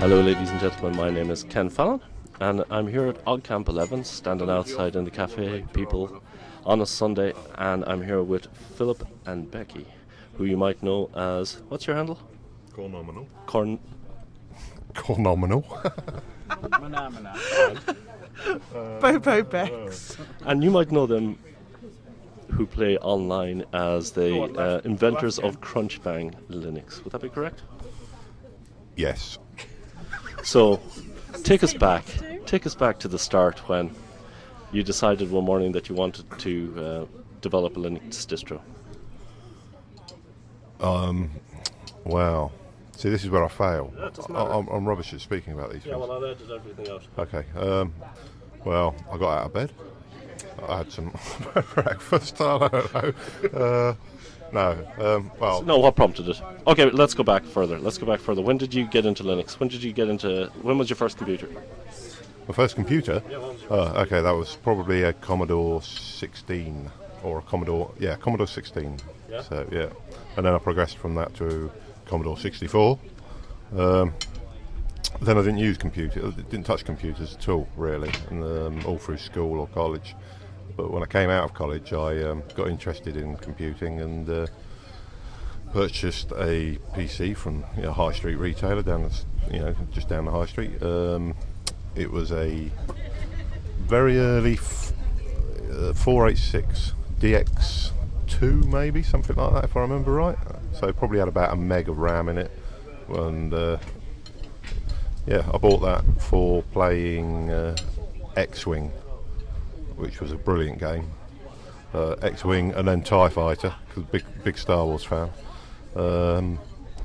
Hello ladies and gentlemen, my name is Ken Fallon and I'm here at OggCamp 11 standing outside in the cafe people on a Sunday, and I'm here with Philip and Becky, who you might know as, what's your handle? Cornominal. Cornominal. Bobo Bex. And you might know them who play online as the inventors of Crunchbang Linux. Would that be correct? Yes. So, take us back to the start when you decided one morning that you wanted to develop a Linux distro. Wow. See, this is where I fail. I'm rubbish at speaking about these things. I edited everything out. Okay. Well, I got out of bed. I had some breakfast. I don't know. No, what prompted it? Okay, let's go back further. When did you get into Linux? When was your first computer? My first computer? Okay, that was probably a Commodore 16 or a Commodore 16. Yeah. So, yeah. And then I progressed from that to Commodore 64. Then I didn't touch computers at all, really, all through school or college. But when I came out of college, I got interested in computing and purchased a PC from a high street retailer just down the high street. It was a very early 486 DX2, maybe something like that, if I remember right. So it probably had about a meg of RAM in it, and I bought that for playing X-Wing, which was a brilliant game. X-Wing and then TIE Fighter, because big Star Wars fan. And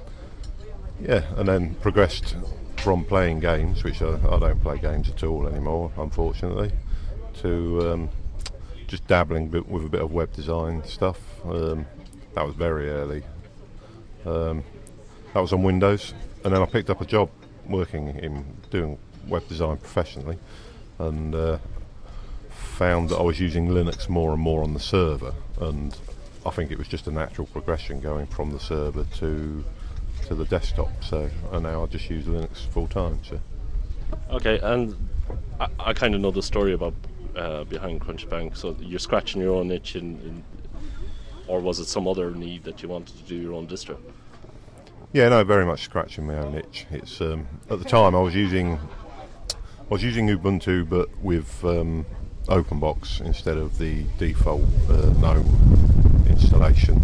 then progressed from playing games, which I don't play games at all anymore, unfortunately, to just dabbling with a bit of web design stuff. That was very early. That was on Windows, and then I picked up a job working in doing web design professionally, and found that I was using Linux more and more on the server, and I think it was just a natural progression going from the server to the desktop. And now I just use Linux full time. So. Okay, and I kind of know the story about behind Crunchbang. So you're scratching your own itch, or was it some other need that you wanted to do your own distro? Yeah, no, very much scratching my own itch. It's at the time I was using Ubuntu, but with OpenBox instead of the default GNOME installation,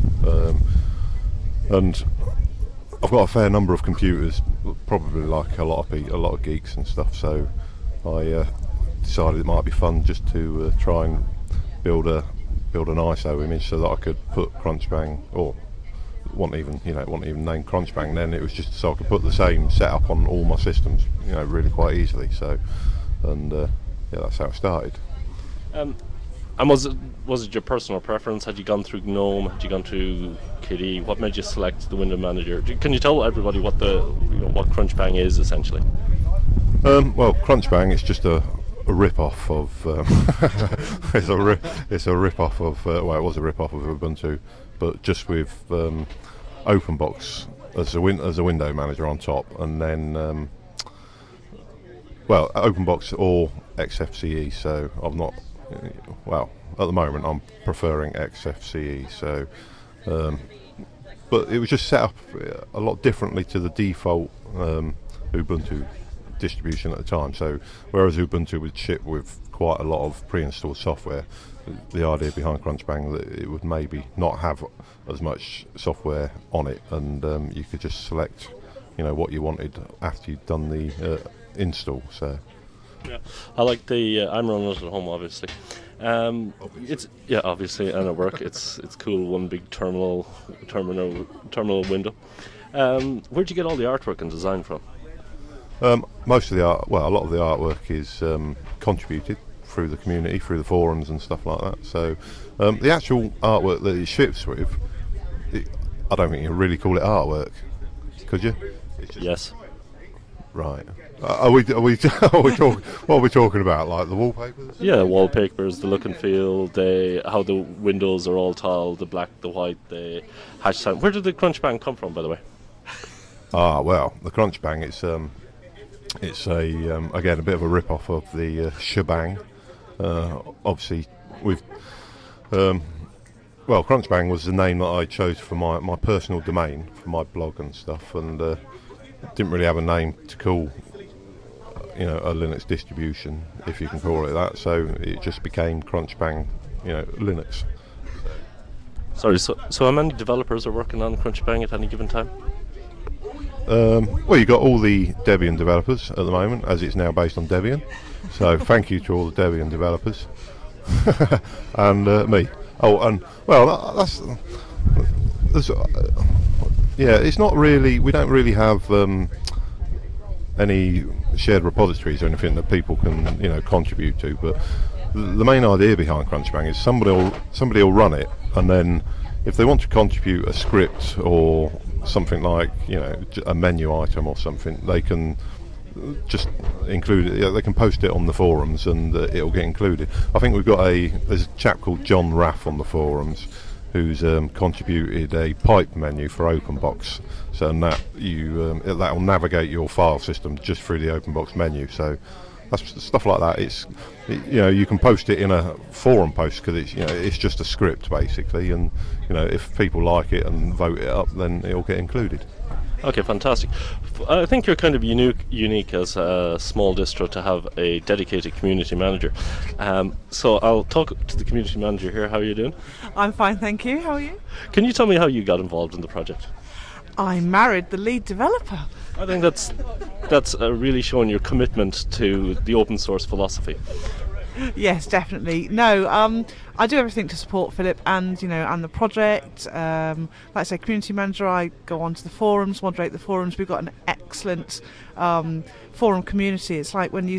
and I've got a fair number of computers, probably like a lot of geeks and stuff. So I decided it might be fun just to try and build an ISO image so that I could put Crunchbang, or it wasn't even named Crunchbang then. It was just so I could put the same setup on all my systems, really quite easily. So, and that's how it started. And was it your personal preference? Had you gone through GNOME? Had you gone through KDE? What made you select the window manager? Can you tell everybody what Crunchbang is essentially? Well, Crunchbang is just a rip-off of it's a rip-off of it was a rip-off of Ubuntu, but just with OpenBox as a window manager on top, and then OpenBox or XFCE. So I'm not. Well, at the moment I'm preferring XFCE. So, but it was just set up a lot differently to the default Ubuntu distribution at the time. So, whereas Ubuntu would ship with quite a lot of pre-installed software, the idea behind Crunchbang that it would maybe not have as much software on it, and you could just select, what you wanted after you'd done the install. So. Yeah, I like the. I'm running it at home, obviously. It's obviously, and at work, it's cool. One big terminal window. Where'd you get all the artwork and design from? Most of the art, a lot of the artwork is contributed through the community, through the forums and stuff like that. So the actual artwork that it ships with, I don't think you can really call it artwork, could you? Yes. Right. Are we talking? What are we talking about? Like the wallpapers? Yeah, wallpapers, the look and feel, how the windows are all tiled, the black, the white, the hash sign. Where did the Crunchbang come from, by the way? Well, the Crunchbang, it's It's again a bit of a rip-off of the Shebang. Obviously, with Crunchbang was the name that I chose for my personal domain for my blog and stuff, and didn't really have a name to call a Linux distribution, if you can call it that. So it just became Crunchbang, Linux. Sorry, so how many developers are working on Crunchbang at any given time? Well, you've got all the Debian developers at the moment, as it's now based on Debian. So thank you to all the Debian developers. And me. Oh, and, well, it's not really, we don't really have any shared repositories or anything that people can, contribute to, but the main idea behind Crunchbang is somebody will run it, and then if they want to contribute a script or something like a menu item or something, they can just include it. They can post it on the forums, and it'll get included. I think there's a chap called John Raff on the forums who's contributed a pipe menu for OpenBox, so that'll navigate your file system just through the OpenBox menu. So that's stuff like that. You can post it in a forum post because it's just a script basically, and if people like it and vote it up, then it'll get included. Okay, fantastic. I think you're kind of unique as a small distro to have a dedicated community manager. So I'll talk to the community manager here. How are you doing? I'm fine, thank you. How are you? Can you tell me how you got involved in the project? I married the lead developer. I think that's really showing your commitment to the open source philosophy. Yes, definitely. No, I do everything to support Philip and the project. Like I say, community manager. I go onto the forums, moderate the forums. We've got an excellent forum community. It's like when you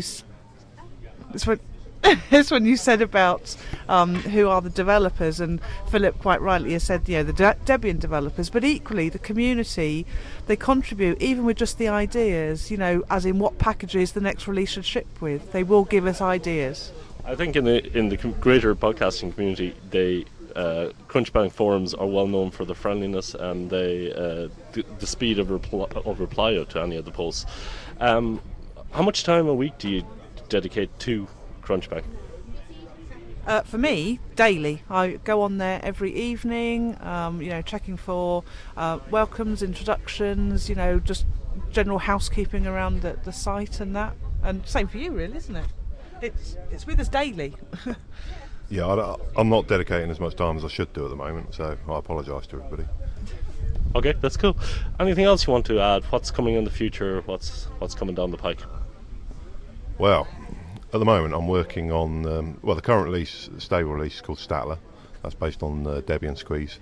it's when you said about who are the developers, and Philip quite rightly has said, the Debian developers, but equally the community, they contribute even with just the ideas, as in what packages the next release should ship with. They will give us ideas. I think in the greater podcasting community, Crunchbang forums are well known for their friendliness and the speed of reply to any of the posts. How much time a week do you dedicate to Crunchbang? For me, daily. I go on there every evening, checking for welcomes, introductions, just general housekeeping around the site and that. And same for you, really, isn't it? It's with us daily. Yeah, I'm not dedicating as much time as I should do at the moment, so I apologise to everybody. Okay, that's cool. Anything else you want to add? What's coming in the future? What's coming down the pike? Well, at the moment I'm working on the current release, stable release, is called Statler. That's based on Debian Squeeze.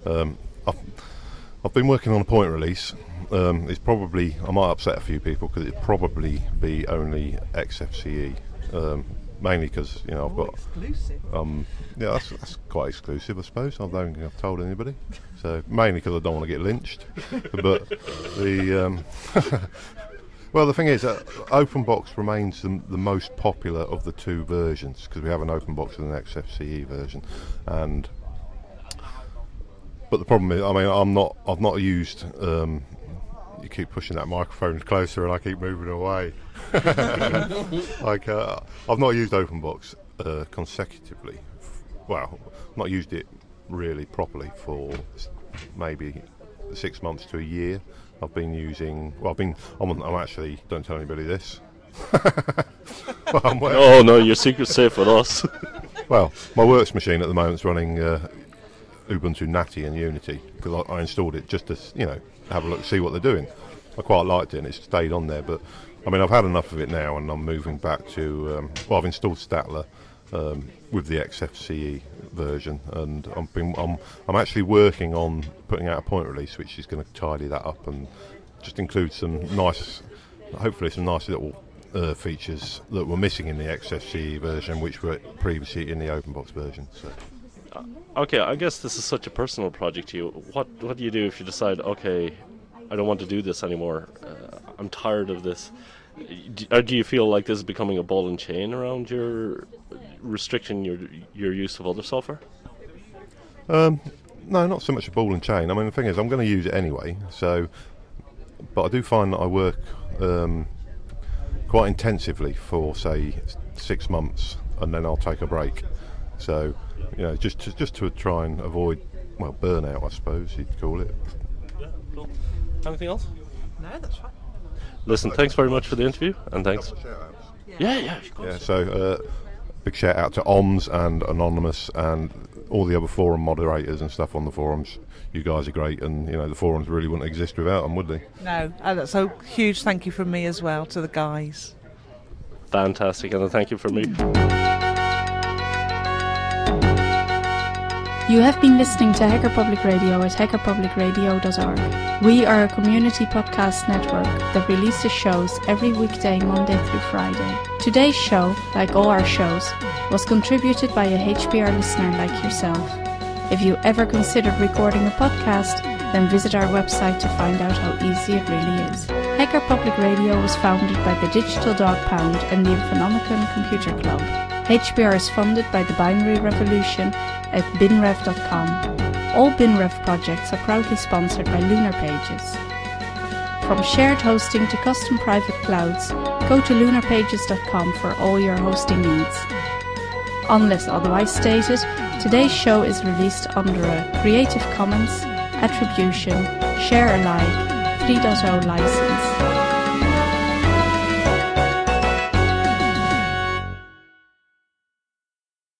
I've been working on a point release. It's probably, I might upset a few people because it'd probably be only XFCE. Mainly because I've got exclusive. That's quite exclusive, I suppose. I don't think I've told anybody. So mainly because I don't want to get lynched. But the well, the thing is, OpenBox remains the most popular of the two versions because we have an OpenBox and an XFCE version. But the problem is, I've not used. You keep pushing that microphone closer and I keep moving away. I've not used OpenBox consecutively. Well, not used it really properly for maybe 6 months to a year. I've been using. I'm actually. Don't tell anybody this. No, your secret's safe with us. Well, my works machine at the moment is running Ubuntu Natty and Unity because I installed it just to have a look, see what they're doing. I quite liked it and it's stayed on there, but I've had enough of it now and I'm moving back to I've installed Statler with the XFCE version, and I'm actually working on putting out a point release which is going to tidy that up and just include hopefully some nice little features that were missing in the XFCE version which were previously in the OpenBox version. So. Okay, I guess this is such a personal project to you. What do you do if you decide, okay, I don't want to do this anymore, I'm tired of this? Do you feel like this is becoming a ball and chain around your restricting your use of other software? No, not so much a ball and chain. The thing is, I'm going to use it anyway. So, but I do find that I work quite intensively for say 6 months, and then I'll take a break. So, just to try and avoid, burnout, I suppose you'd call it. Yeah, cool. Anything else? No, that's fine. Listen, thanks very much for the interview, and thanks. Yeah, of course. Yeah, so big shout out to OMS and Anonymous and all the other forum moderators and stuff on the forums. You guys are great, and the forums really wouldn't exist without them, would they? No, so huge thank you from me as well to the guys. Fantastic, and a thank you from me. You have been listening to Hacker Public Radio at hackerpublicradio.org. We are a community podcast network that releases shows every weekday, Monday through Friday. Today's show, like all our shows, was contributed by a HPR listener like yourself. If you ever considered recording a podcast, then visit our website to find out how easy it really is. Hacker Public Radio was founded by the Digital Dog Pound and the Infonomicon Computer Club. HPR is funded by the Binary Revolution at binrev.com. All BinRev projects are proudly sponsored by Lunar Pages. From shared hosting to custom private clouds, go to lunarpages.com for all your hosting needs. Unless otherwise stated, today's show is released under a Creative Commons Attribution Share Alike 3.0 license.